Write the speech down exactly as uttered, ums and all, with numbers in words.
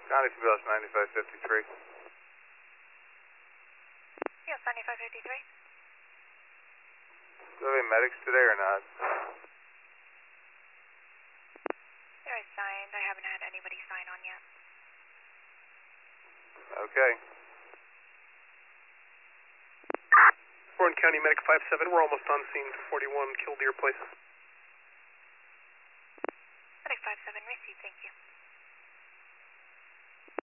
County Ambulance ninety-five fifty-three. Yes, ninety-five fifty-three. Do we have any medics today or not? There is signed. I haven't had anybody sign on yet. Okay. Warren County Medic five seven, we're almost on scene. forty-one Killdeer Place. Medic five seven, received, thank you.